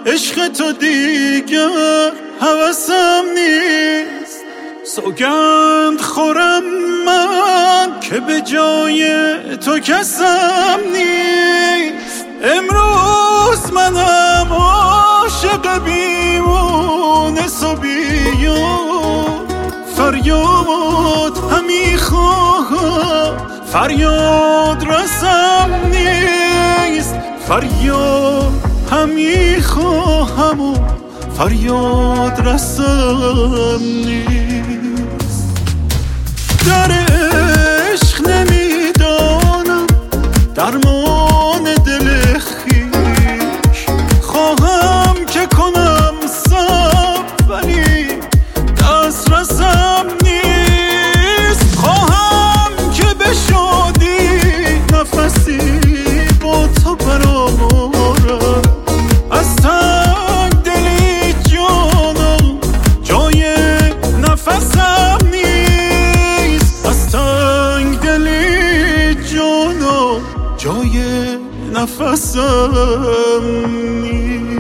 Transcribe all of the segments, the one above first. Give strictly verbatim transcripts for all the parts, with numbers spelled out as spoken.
عشق تو دیگر هوسم نیست. سوگند خورم من که به جای تو کسم نیست. امروز منم عاشق بیمونه صبیان، فریاد همی خواهم فریاد رسم نیست. فریاد همی خواهم و فریاد رسم نیست. در عشق نمیدانم درمان دل خویش، خواهم که کنم صبر ولی دست رسم نیست. خواهم که به شادی نفسی با تو برآورم، از تنگ دلی جانم جای نفسم نیست. از تنگ دلی جانم جای نفسم نیست.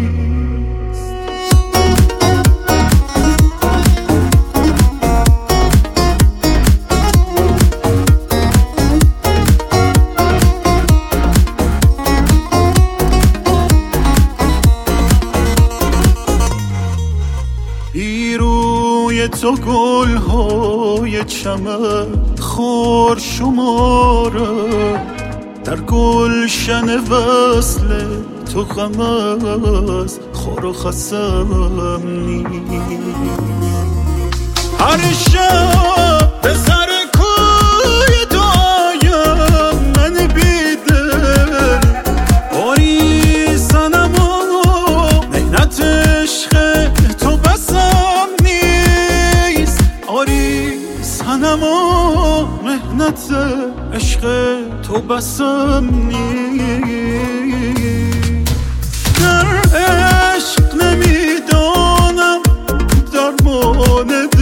روی تو گل‌های چمن خار شماره، در گلشن وصل تو غم از خار و خسم نیست. هر شب به سر کوی تو آیم من بیدل، باری صنم و مهنت عشق تو بسم نیست. آری صنم و مهنت عشق تو بسم نیست. در عشق نمیدانم درمان